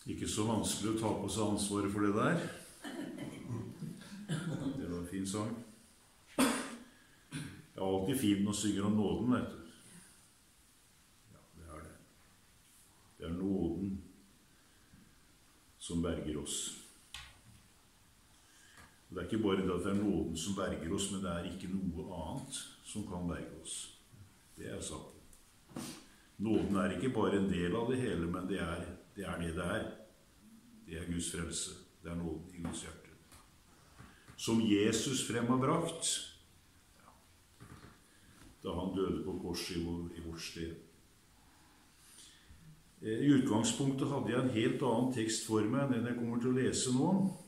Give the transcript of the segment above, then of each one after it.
Ikke så vanskelig å ta på seg ansvaret for det der. Det var en fin sang. Det er alltid fint når man synger om nåden, vet du. Ja, det er det. Det er nåden som berger oss. Det er ikke bare det at det er nåden som berger oss, men det er ikke noe annet som kan berge oss. Det er saken. Nåden er ikke bare en del av det hele, men det er det det er. Det er Guds frelse. Det er nåden i Guds hjerte. Som Jesus frem har brakt, ja, da han døde på korset i vårt sted. I utgangspunktet hadde jeg en helt annen tekst for meg enn den jeg kommer til å lese nå.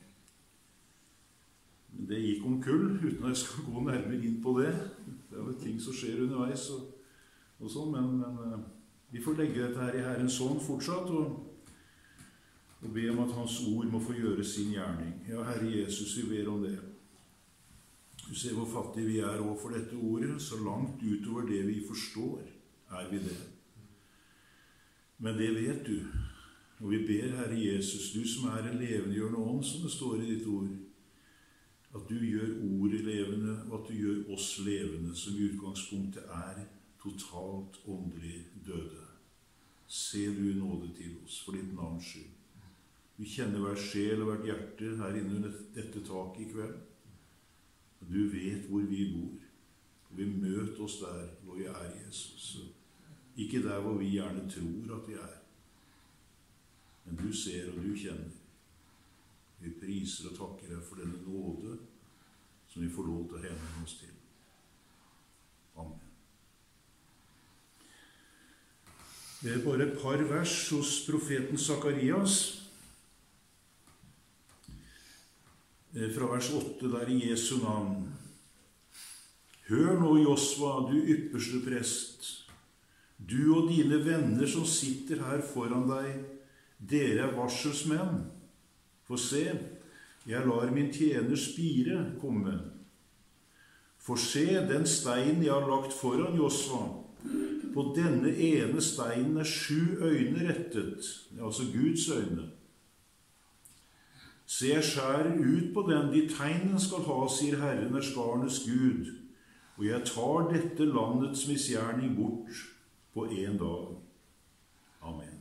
Det gikk om kull, uten at jeg skal gå nærmere inn på det. Det er vel ting som skjer underveis og sånn, men vi får legge dette her i Herrens hånd fortsatt, og be om at Hans ord må få gjøre sin gjerning. Ja, Herre Jesus, vi ber om det. Du ser hvor fattige vi er overfor dette ordet, så langt utover det vi forstår, er vi det. Men det vet du, og vi ber, Herre Jesus, du som er en levendegjørende ånd, som det står i ditt ord, at du gjør ordet levende, og at du gjør oss levende, som i utgangspunktet er totalt åndelig døde. Se du nåde til oss, for ditt navns skyld. Du kjenner hver sjel og hvert hjerte her inne under dette taket i kveld. Du vet hvor vi bor. Vi møter oss der hvor vi er, Jesus. Ikke der hvor vi gjerne tror at vi er. Men du ser og du kjenner. Vi priser og takker deg for denne nåde som vi får lov til å henvende oss til. Amen. Det er bare et par vers hos profeten Sakarias. Fra vers 8 der i Jesu navn. Hør nå, Josva, du ypperste prest, du og dine venner som sitter her foran deg, dere er varselsmenn. For se, jeg lar min tjener Spire komme. For se, den steinen jeg har lagt foran Josva, på denne ene steinen er 7 øyne rettet, altså Guds øyne. Se, jeg skjærer ut på den de tegnen skal ha, sier Herren erskarenes Gud, og jeg tar dette landets misgjerning bort på en dag. Amen.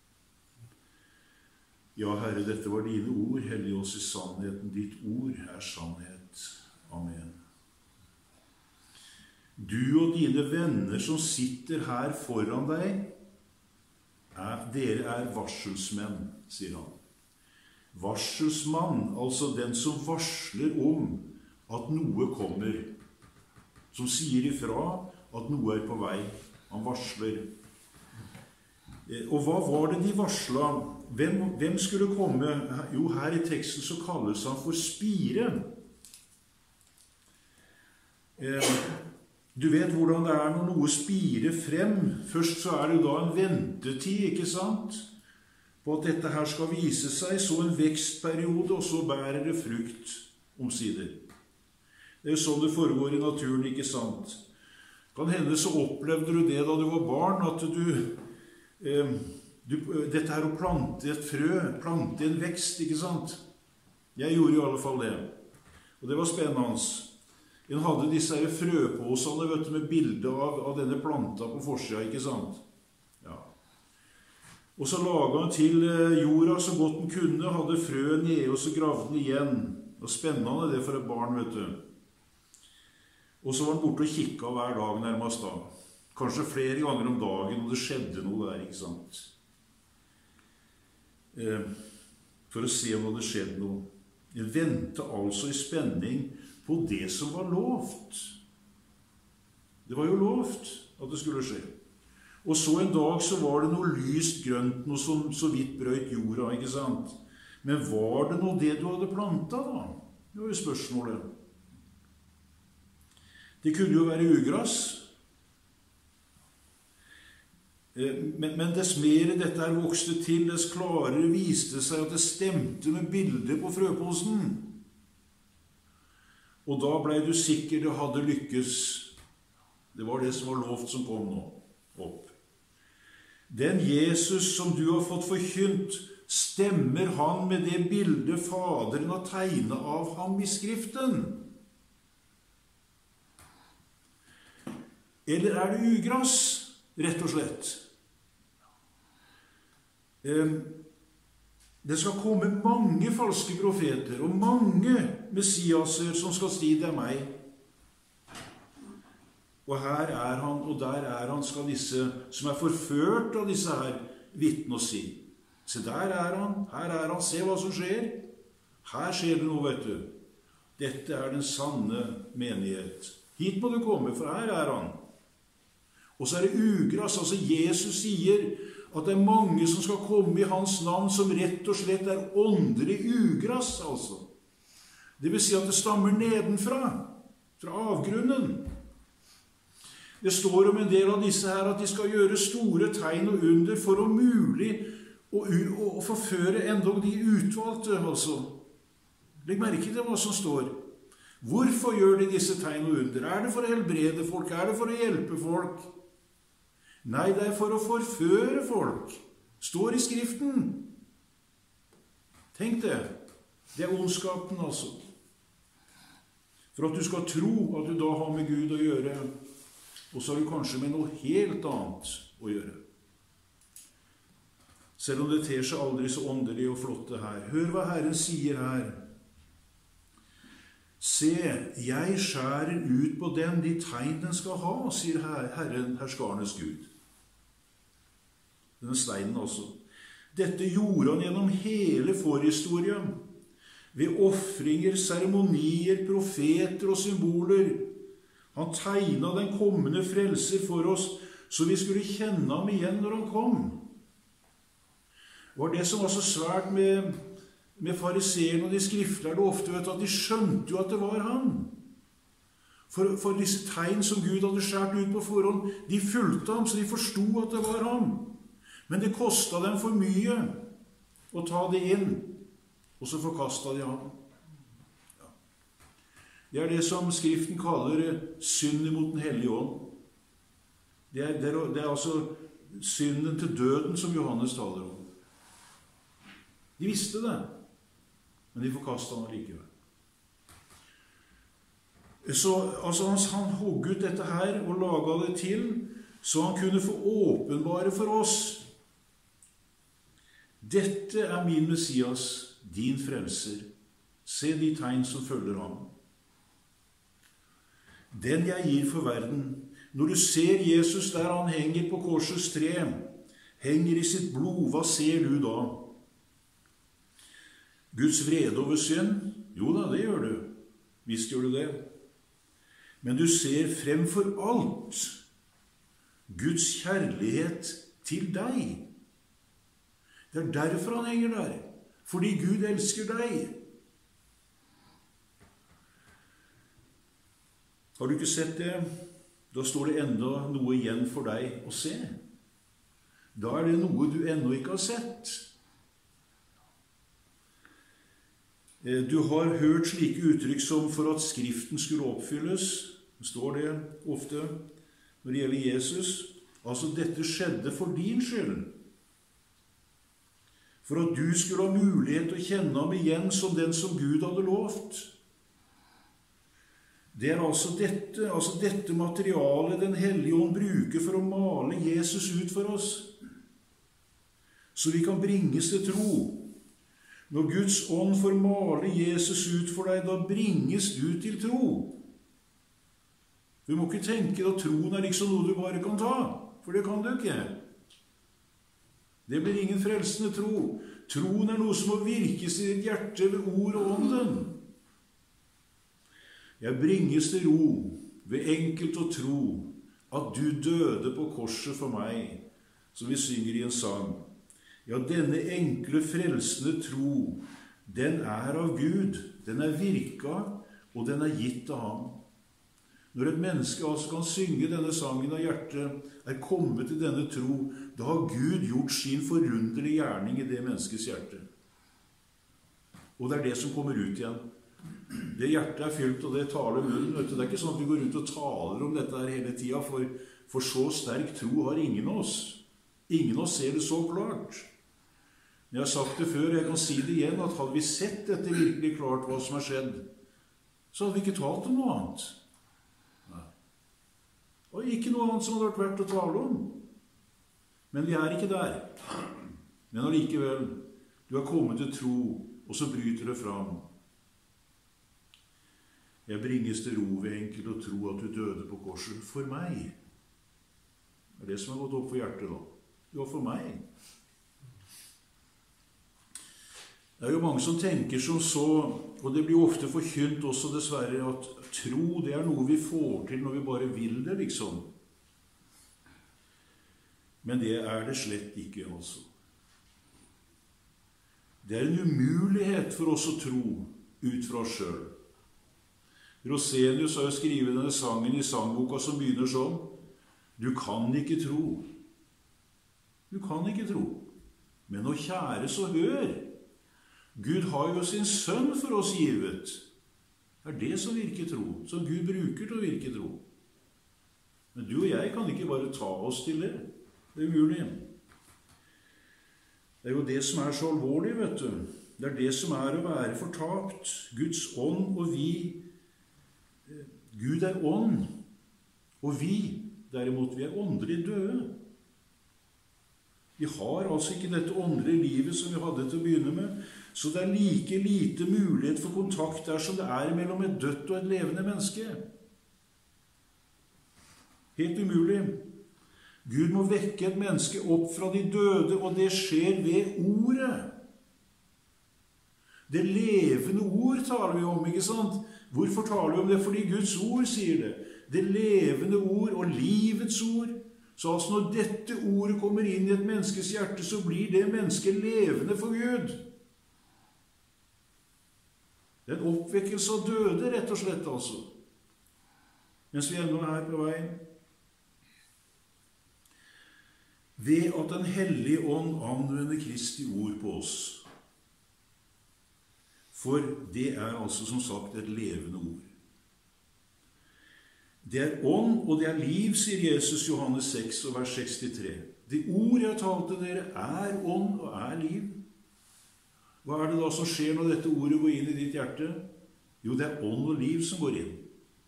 Ja, Herre, dette var dine ord, hellig oss i sannheten. Ditt ord er sannhet. Amen. Du og dine venner som sitter her foran deg, dere er varselsmenn, sier han. Varselsmann, altså den som varsler om at noe kommer, som sier ifra at noe er på vei. Han varsler. Og hva var det de varslet? Hvem skulle komme? Jo, her i teksten så kalles han for Spire. Du vet hvordan det er når noe spirer frem. Først så er det jo da en ventetid, ikke sant? På at dette her skal vise seg, så en vekstperiode, og så bærer det frukt omsider. Det er jo sånn det foregår i naturen, ikke sant? Kan hende så opplevde du det da du var barn, at dette her å plante et frø, plante en vekst, ikke sant? Jeg gjorde i alle fall det. Og det var spennende. En hadde disse her frøpåsene, vet du, med bilde av denne planta på forsida, ikke sant? Ja. Og så laget han til jorda så godt den kunne, hadde frøet nede, og så gravde den igjen. Og spennende det for et barn, vet du. Og så var han borte og kikket hver dag nærmest da. Kanskje flere ganger om dagen, og det skjedde noe der, ikke sant? For å se om det hadde skjedd noe. Jeg ventet altså i spenning på det som var lovt. Det var jo lovt at det skulle skje. Og så en dag så var det noe lyst grønt, noe som så vidt brøyt jorda, ikke sant? Men var det noe det du hadde plantet da? Det var jo spørsmålet. Det kunne jo være ugress. Men dess mer dette her vokste til, dess klarere viste seg at det stemte med bildet på frøposen. Og da ble du sikker det hadde lykkes. Det var det som var lovt som kom nå opp. Den Jesus som du har fått forkynt, Stemmer han med det bildet Faderen har tegnet av ham i Skriften? Eller er det ugress, rett og slett? Det skal komme mange falske profeter og mange messiaser som skal si det er meg. Og her er han, og der er han, skal disse som er forført av disse her vitne og si. Se, der er han, her er han, se hva som skjer. Her skjer det noe, vet du. Dette er den sanne menighet. Hit må du komme, for her er han. Og så er det ugress, altså Jesus sier at det er mange som skal komme i hans navn som rett og slett er åndelig ugress, altså. Det vil si at det stammer nedenfra, fra avgrunnen. Det står om en del av disse her at de skal gjøre store tegn og under for om mulig å forføre endog de utvalgte, altså. Legg merke til hva som står. Hvorfor gjør de disse tegn og under? Er det for å helbrede folk? Er det for å hjelpe folk? Nei, det er for å forføre folk. Står i Skriften. Tenk det. Det er ondskapen, altså. For at du skal tro at du da har med Gud å gjøre, og så har du kanskje med noe helt annet å gjøre. Selv om det ter seg aldri så åndelig og flott det her. Hør hva Herren sier her. Se, jeg skjærer ut på dem de tegn den skal ha, sier Herren, herskarnes Gud. Denne steinen også. Dette gjorde han gjennom hele forhistorien, ved offringer, seremonier, profeter og symboler. Han tegnet den kommende frelser for oss, så vi skulle kjenne ham igjen når han kom. Det var det som var så svært med fariseerne og de skriftlærde ofte, vet du, at de skjønte jo at det var han. For disse tegn som Gud hadde skjært ut på forhånd, de fulgte ham, så de forstod at det var ham. Men det kostet dem for mye å ta det inn, og så forkastet de ham. Ja. Det er det som Skriften kaller synd imot den hellige ånd. Det er altså synden til døden som Johannes taler om. De visste det, men de forkastet han likevel. Så altså, han hogg ut dette her og laget det til, så han kunne få åpenbare for oss. Dette er min Messias, din frelser. Se de tegn som følger ham. Den jeg gir for verden. Når du ser Jesus der han henger på korsets tre, henger i sitt blod, hva ser du da? Guds vrede over synd? Jo da, det gjør du. Visst gjør du det. Men du ser fremfor alt Guds kjærlighet til deg. Det er derfor han henger der. Fordi Gud elsker deg. Har du ikke sett det? Da står det enda noe igjen for deg å se. Da er det noe du ennå ikke har sett. Du har hørt slike uttrykk som for at Skriften skulle oppfylles. Det står det ofte når det gjelder Jesus. Altså, dette skjedde for din skyld. For at du skulle ha mulighet til å kjenne ham igjen som den som Gud hadde lovt. Det er altså dette materialet Den hellige ånd bruker for å male Jesus ut for oss. Så vi kan bringes til tro. Når Guds ånd får male Jesus ut for deg, da bringes du til tro. Du må ikke tenke at troen er liksom noe du bare kan ta, for det kan du ikke. Det blir ingen frelsende tro. Troen er noe som må virkes i ditt hjerte ved ord og ånden. Jeg bringes til ro ved enkelt å tro at du døde på korset for meg, som vi synger i en sang. Ja, denne enkle frelsende tro, den er av Gud, den er virka, og den er gitt av ham. Når et menneske altså kan synge denne sangen av hjertet, er kommet til denne tro, da har Gud gjort sin forunderlige gjerning i det menneskets hjerte. Og det er det som kommer ut igjen. Det hjertet er fylt, og det taler munnen. Det er ikke sånn at vi går ut og taler om dette her hele tiden, for så sterk tro har ingen av oss. Ingen av oss ser det så klart. Jeg har sagt det før, jeg kan si det igjen, at hadde vi sett dette virkelig klart hva som har skjedd, så hadde vi ikke talt om noe annet. Nei. Og ikke noe annet som hadde vært verdt å tale om. Men vi er ikke der. Men allikevel, du har kommet til tro, og så bryter det fram. Jeg bringes til ro ved enkelt å tro at du døde på korset for meg. Det er det som har gått opp for hjertet da. Det var for meg. Det er jo mange som tenker som så, og det blir ofte forkynt også dessverre, at tro det er noe vi får til når vi bare vil det, liksom. Men det er det slett ikke, altså. Det er en umulighet for oss å tro ut fra oss selv. Rosenius har jo skrivet denne sangen i sangboka som begynner sånn: Du kan ikke tro. Du kan ikke tro. Men å kjære så hør. Gud har jo sin sønn for oss givet. Det er det som virker tro, som Gud bruker til å virke tro. Men du og jeg kan ikke bare ta oss til det. Det er umulig. Det er jo det som er så alvorlig, vet du. Det er det som er å være fortapt. Guds ånd og vi. Gud er ånd, og vi, derimot, vi er åndelig døde. Vi har altså ikke dette åndelige livet som vi hadde til å begynne med, så det er like lite mulighet for kontakt der som det er mellom et dødt og et levende menneske. Helt umulig. Gud må vekke et menneske opp fra de døde, og det skjer ved ordet. Det levende ord taler vi om, ikke sant? Hvorfor taler vi om det? Fordi Guds ord sier det. Det levende ord og livets ord. Så altså når dette ordet kommer inn i et menneskes hjerte, så blir det mennesket levende for Gud. Det er en oppvekkelse av døde, rett og slett, altså. Mens vi ennå er på vei. Ved at Den hellige ånd anvender Kristi ord på oss. For det er altså som sagt et levende ord. Det er ånd, og det er liv, sier Jesus Johannes 6, og vers 63. Det ord jeg har talt til dere er ånd og er liv. Hva er det da som skjer når dette ordet går inn i ditt hjerte? Jo, det er ånd og liv som går inn.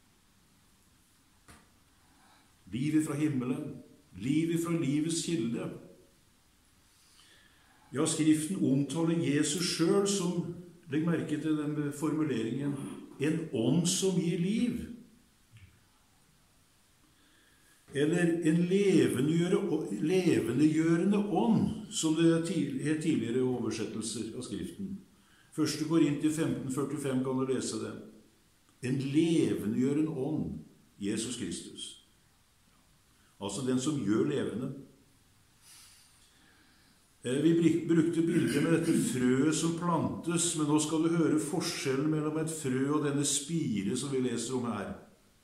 Livet fra himmelen. Livet fra livets kilde. Ja, Skriften omtaler Jesus selv som, legg merke til den formuleringen, en ånd som gir liv. Eller en levendegjørende ånd, som det er tidligere oversettelser av Skriften. 1. Korinter 15:45 kan du lese det. En levendegjørende ånd, Jesus Kristus. Altså den som gjør levende. Vi brukte bilder med dette frøet som plantes, men nå skal du høre forskjellen mellom et frø og denne spire som vi leser om her.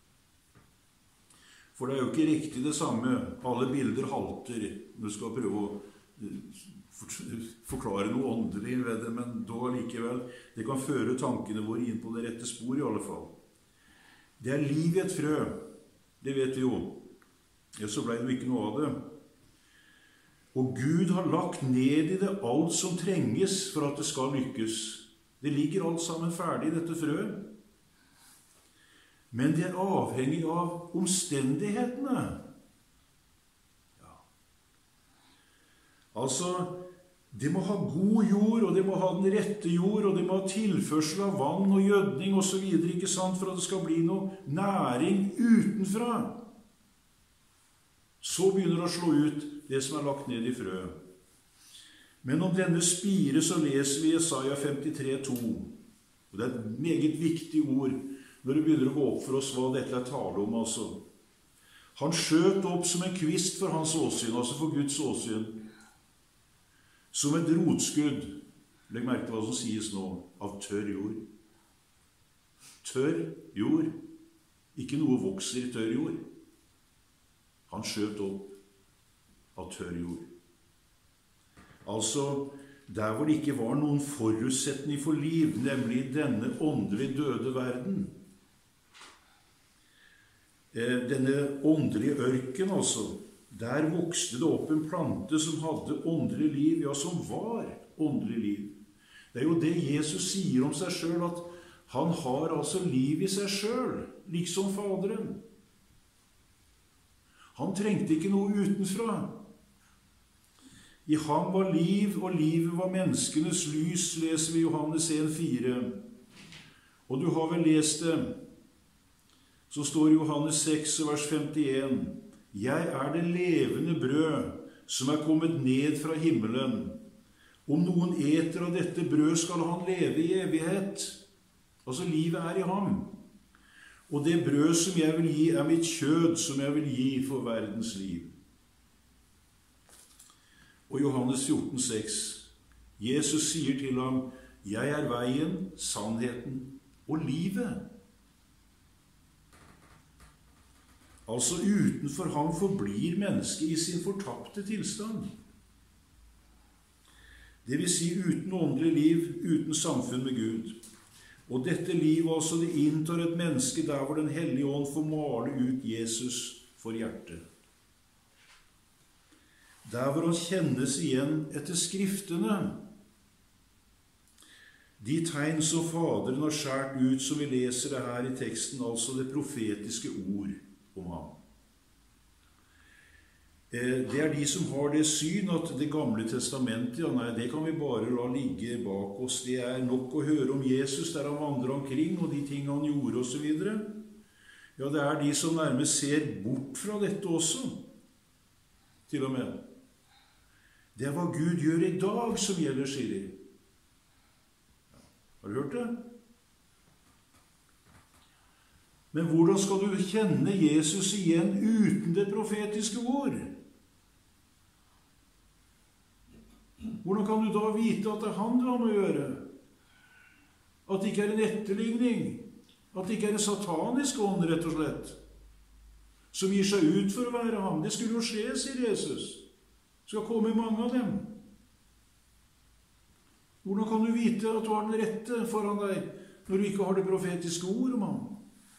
For det er jo ikke riktig det samme. Alle bilder halter. Du skal prøve å forklare noe åndelig ved det, men da likevel. Det kan føre tankene våre inn på det rette spor i alle fall. Det er liv i et frø. Det vet vi jo. Så ble det jo ikke noe av det. Og Gud har lagt ned i det alt som trenges for at det skal lykkes. Det ligger alt sammen ferdig i dette frøet. Men det er avhengig av omstendighetene. Ja. Altså, det må ha god jord, og det må ha den rette jord, og det må ha tilførsel av vann og gjødning og så videre, ikke sant, for at det skal bli noe næring utenfra. Så begynner det å slå ut det som er lagt ned i frøet. Men om denne spire så leser vi Jesaja 53:2. Og det er et meget viktig ord når det begynner å gå opp for oss hva dette er tale om, altså. Han skjøt opp som en kvist for hans åsyn, altså for Guds åsyn. Som et rotskudd, legg merke til hva som sies nå, av tørr jord. Tørr jord. Ikke noe vokser i tørr jord. Han skjøt opp av tørr jord. Altså, der hvor det ikke var noen forutsetning for liv, nemlig i denne åndelig døde verden. Denne åndelige ørken, altså, der vokste det opp en plante som hadde åndelig liv, ja, som var åndelig liv. Det er jo det Jesus sier om seg selv, at han har altså liv i seg selv, liksom Faderen. Han trengte ikke noe utenfra. I ham var liv, og livet var menneskenes lys, leser vi Johannes 1,4. Og du har vel lest det. Så står Johannes 6, vers 51. Jeg er det levende brød, som er kommet ned fra himmelen. Om noen eter av dette brød, skal han leve i evighet. Altså, livet er i ham. Og det brød som jeg vil gi, er mitt kjød, som jeg vil gi for verdens liv. Og Johannes 14,6. Jesus sier til ham, jeg er veien, sannheten og livet. Altså, utenfor ham forblir mennesket i sin fortapte tilstand. Det vil si uten åndelig liv, uten samfunn med Gud. Og dette livet altså, det inntar et menneske der hvor Den hellige ånd får male ut Jesus for hjertet. Der hvor han kjennes igjen etter skriftene. De tegn som Faderen har skjært ut, som vi leser det her i teksten, altså det profetiske ord om ham. Det er de som har det syn at Det gamle testamentet, ja nei, det kan vi bare la ligge bak oss. Det er nok å høre om Jesus der han vandrer omkring, og de ting han gjorde, og så videre. Ja, det er de som nærmest ser bort fra dette også, til og med. Det er hva Gud gjør i dag som gjelder, sier de. Har du hørt det? Men hvordan skal du kjenne Jesus igjen uten det profetiske ord? Hvordan kan du da vite at det er han du har med å gjøre? At det ikke er en etterligning? At det ikke er en satanisk ånd, rett og slett, som gir seg ut for å være ham? Det skulle jo skje, sier Jesus. Det skal komme mange av dem. Hvordan kan du vite at du har den rette foran deg, når du ikke har det profetiske ord om ham?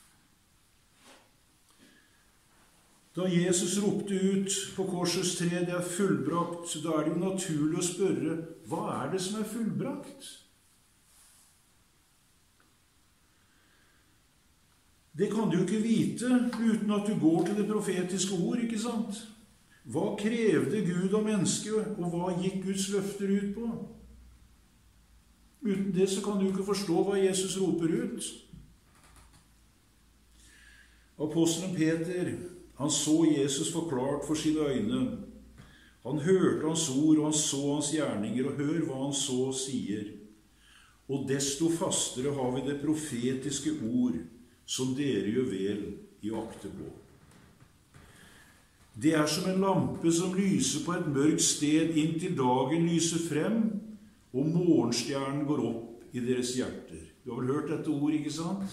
Da Jesus ropte ut på korsets tre, det er fullbrakt, da er det jo naturlig å spørre, hva er det som er fullbrakt? Det kan du jo ikke vite uten at du går til det profetiske ord, ikke sant? Hva krevde Gud av mennesket, og hva gikk Guds løfter ut på? Uten det så kan du ikke forstå hva Jesus roper ut. Apostelen Peter, han så Jesus forklart for sine øyne. Han hørte hans ord, og han så hans gjerninger, og hør hva han så sier. Og desto fastere har vi det profetiske ord, som dere gjør vel i å akte på. Det er som en lampe som lyser på et mørkt sted inntil dagen lyser frem, og morgenstjernen går opp i deres hjerter. Du har vel hørt dette ord, ikke sant?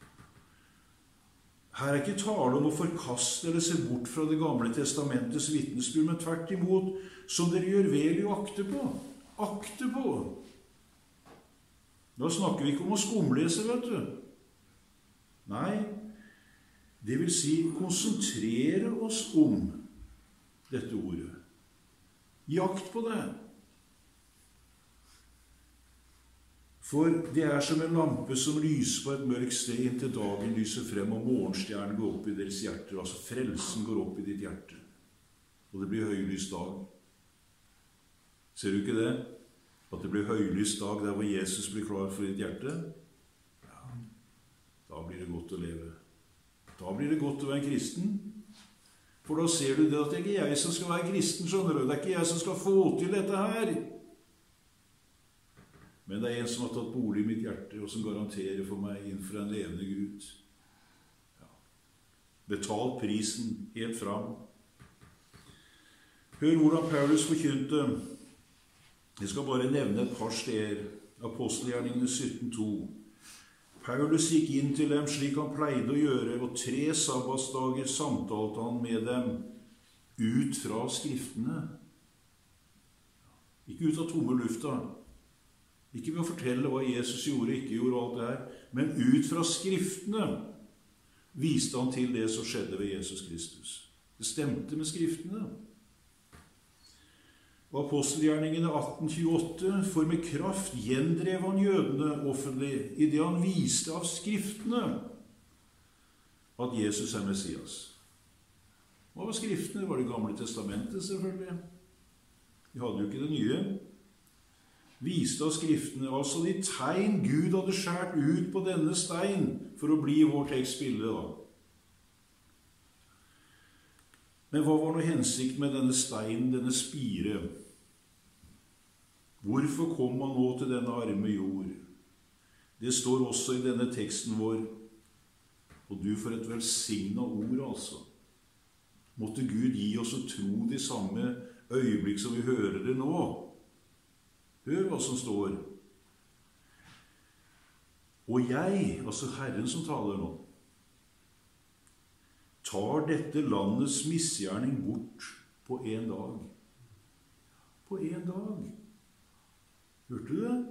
Her er ikke tale om å forkaste eller se bort fra Det gamle testamentets vitnesbyrd, men tvert imot, som dere gjør vel i å akte på. Akte på! Da snakker vi ikke om å skumlese, vet du. Nei, det vil si konsentrere oss om dette ordet. Gi akt på det. For det er som en lampe som lyser på et mørkt sted inntil dagen lyser frem, og morgenstjernen går opp i deres hjerter. Altså frelsen går opp i ditt hjerte, og det blir høylys dag. Ser du ikke det? At det blir høylys dag der hvor Jesus blir klar for ditt hjerte? Ja, da blir det godt å leve. Da blir det godt å være en kristen. For da ser du det at det er ikke jeg som skal være kristen, skjønner du. Det er ikke jeg som skal få til dette her. Men det er en som har tatt bolig i mitt hjerte, og som garanterer for meg innenfor en levende Gud. Ja. Betalt prisen helt fram. Hør hvordan Paulus forkynte. Jeg skal bare nevne et par steder. Apostelgjerningene 17,2. Paulus gikk inn til dem slik han pleide å gjøre, og 3 sabbatsdager samtalte han med dem ut fra skriftene. Ikke ut av tomme lufta. Ikke ved å fortelle hva Jesus gjorde, ikke gjorde alt det her, men ut fra skriftene viste han til det som skjedde ved Jesus Kristus. Det stemte med skriftene. Og apostelgjerningene 1828, for med kraft gjendrev han jødene offentlig i det han viste av skriftene at Jesus er Messias. Hva var skriftene? Det var det gamle testamentet, selvfølgelig. De hadde jo ikke det nye. Viste av skriftene, altså de tegn Gud hadde skjært ut på denne stein for å bli vår tekstbilde da. Men hva var nå hensikt med denne steinen, denne spire? Hvorfor kom man nå til denne arme jord? Det står også i denne teksten vår, og du får et velsignet ord, altså. Måtte Gud gi oss å tro de samme øyeblikk som vi hører det nå. Hør hva som står. Og jeg, altså Herren som taler nå, tar dette landets misgjerning bort på en dag. På en dag. Hørte du det?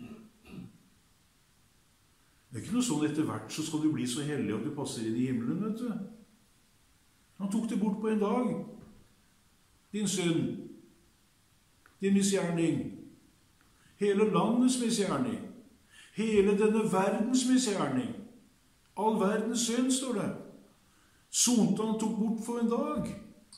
Det er ikke noe sånn etter hvert så skal du bli så hellig at du passer inn i himmelen, vet du. Han tok det bort på en dag. Din synd, din misgjerning, hele landets misgjerning, hele denne verdens misgjerning, all verdens synd, står det. Sonte han tok bort for en dag.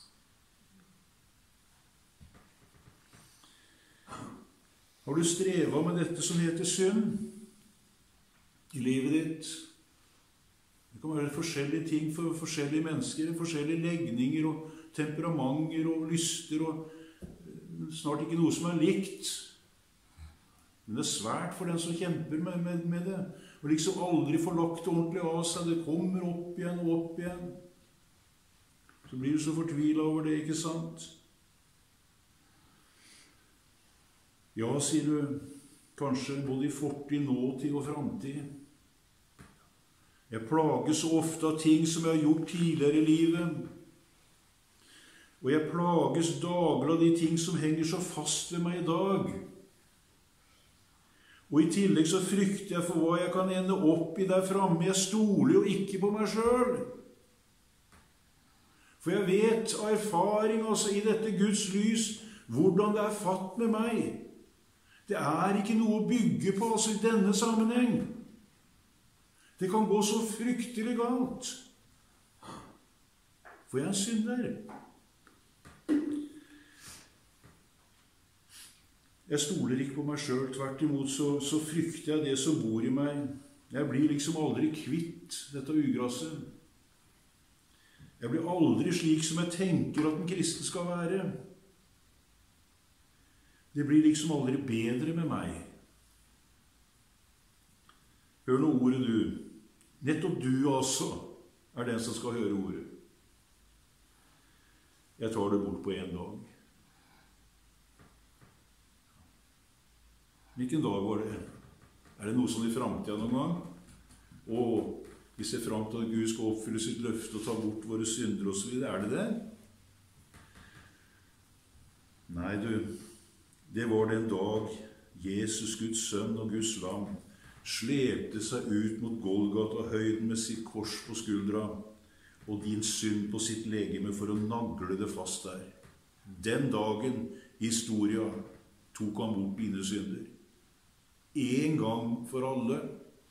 Har du strevet med dette som heter synd i livet ditt? Det kan være forskjellige ting for forskjellige mennesker, forskjellige legninger og temperamenter og lyster, og snart ikke noe som er likt. Men det er svært for den som kjemper med det, og liksom aldri får lagt det ordentlig av seg. Det kommer opp igjen og opp igjen. Så blir du så fortvilet over det, ikke sant? Ja, sier du, kanskje både i fortid, nåtid og framtid. Jeg plages så ofte av ting som jeg har gjort tidligere i livet. Og jeg plages daglig av de ting som henger så fast ved meg i dag. Og i tillegg så frykter jeg for hva jeg kan ende opp i der framme. Jeg stoler jo ikke på meg selv. For jeg vet av erfaring altså i dette Guds lys hvordan det er fatt med meg. Det er ikke noe å bygge på altså i denne sammenheng. Det kan gå så fryktelig galt. For jeg er en synder. Jeg stoler ikke på meg selv, tvert imot så frykter jeg det som bor i meg. Jeg blir liksom aldri kvitt dette ugrasset. Jeg blir aldri slik som jeg tenker at en kristen skal være. Det blir liksom aldri bedre med meg. Hør nå ordet du. Nettopp du altså er den som skal høre ordet. Jeg tar det bort på en dag. Hvilken dag var det? Er det noe sånn i fremtiden noen gang? Og vi ser frem til at Gud skal oppfylle sitt løfte og ta bort våre synder og så videre. Er det det? Nei, du. Det var den dag Jesus, Guds sønn og Guds lam, slepte seg ut mot Golgata høyden med sitt kors på skuldra og din synd på sitt legeme for å nagle det fast der. Den dagen historia tok han bort dine synder. En gang for alle.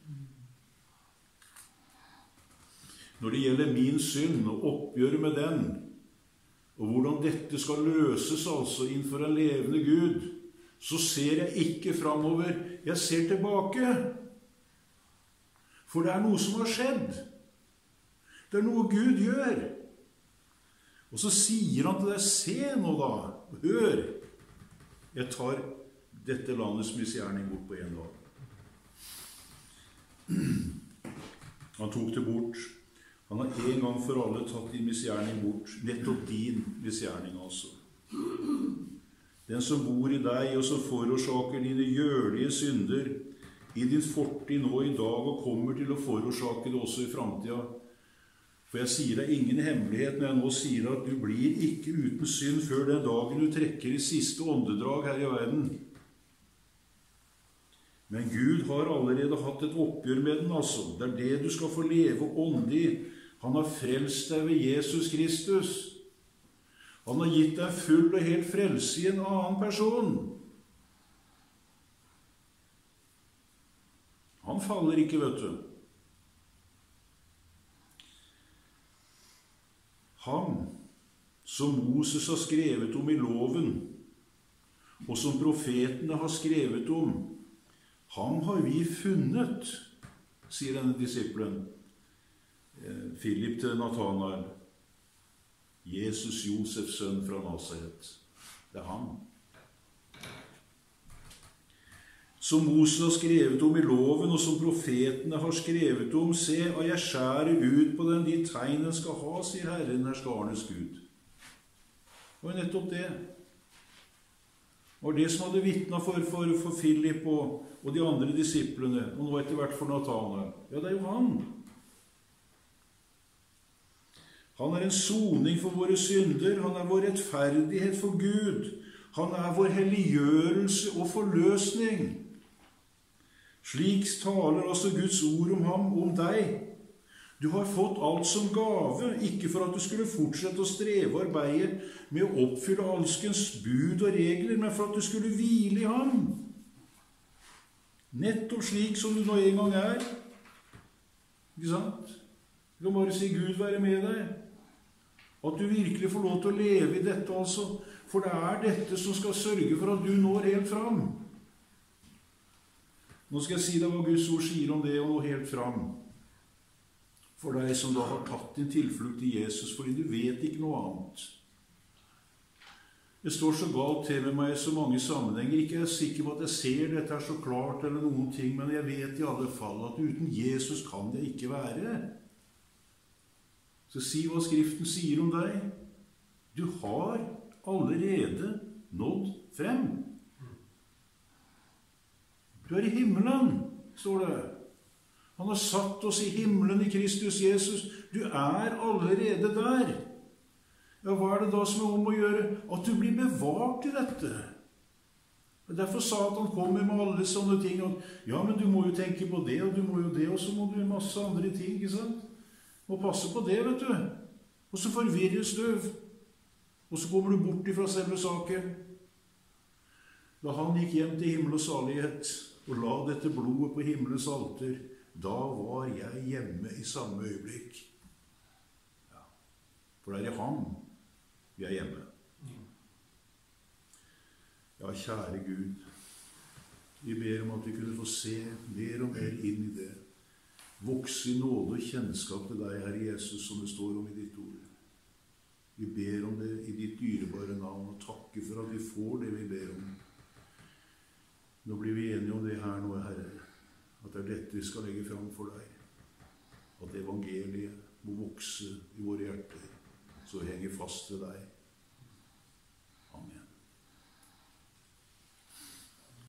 Når det gjelder min synd og oppgjøret med den, og hvordan dette skal løses altså innenfor en levende Gud, så ser jeg ikke fremover, jeg ser tilbake. For det er noe som har skjedd. Det er noe Gud gjør. Og så sier han til deg, se nå da, hør, jeg tar dette landets misgjerning bort på en dag. Han tok det bort. Han har en gang for alle tatt din misgjerning bort. Nettopp din misgjerning altså. Den som bor i deg og som forårsaker dine gjørlige synder i din fortid nå i dag og kommer til å forårsake det også i fremtiden. For jeg sier deg ingen hemmelighet når jeg nå sier at du blir ikke uten synd før den dagen du trekker i siste åndedrag her i verden. Men Gud har allerede hatt et oppgjør med den, altså. Det er det du skal få leve åndelig. Han har frelst deg ved Jesus Kristus. Han har gitt deg full og helt frelse i en annen person. Han faller ikke, vet du. Han som Moses har skrevet om i loven, og som profetene har skrevet om, ham har vi funnet, sier denne disippelen, Philip til Nathanael, Jesus Josefs sønn fra Nazaret. Det er han. Som Moses har skrevet om i loven, og som profetene har skrevet om, se, og jeg skjærer ut på dem de tegn den skal ha, sier Herren, herskarenes Gud. Det var nettopp det. Det var det som hadde vittnet for Philip og de andre disiplene, og nå etter hvert for Nathanael. Ja, det er jo han. Han er en soning for våre synder, han er vår rettferdighet for Gud, han er vår helliggjørelse og forløsning. Slik taler altså Guds ord om ham, om deg. Du har fått alt som gave, ikke for at du skulle fortsette å streve og arbeide med å oppfylle alskens bud og regler, men for at du skulle hvile i ham. Nettopp slik som du nå en gang er. Ikke sant? Du kan bare si Gud være med deg. At du virkelig får lov til å leve i dette altså. For det er dette som skal sørge for at du når helt fram. Nå skal jeg si deg hva Guds ord sier om det å nå helt fram. For deg som da har tatt din tilflukt til Jesus, fordi du vet ikke noe annet. Det står så galt til med meg i så mange sammenhenger. Ikke jeg er sikker på at jeg ser dette her så klart eller noen ting, men jeg vet i alle fall at uten Jesus kan det ikke være. Så si hva Skriften sier om deg. Du har allerede nådd frem. Du er i himmelen, står det. Han har satt oss i himmelen i Kristus Jesus. Du er allerede der. Ja, hva er det da som er om å gjøre? At du blir bevart i dette. Derfor Satan kommer med alle sånne ting. Ja, men du må jo tenke på det, og du må jo det, og så må du masse andre ting, ikke sant? Må passe på det, vet du. Og så forvirres du. Og så kommer du bort ifra selve saken. Da han gikk hjem til himmel og salighet, og la dette blodet på himmelens alter, da var jeg hjemme i samme øyeblikk. Ja. For det er i ham vi er hjemme. Ja, kjære Gud, vi ber om at vi kunne få se mer og mer inn i det. Vokse i nåde og kjennskap til deg, Herre Jesus, som det står om i ditt ord. Vi ber om det i ditt dyrebare navn, og takker for at vi får det vi ber om. Nå blir vi enige om det her nå, Herre, at det er dette vi skal legge fram for deg. At evangeliet må vokse i våre hjerter, så vi henger fast ved deg.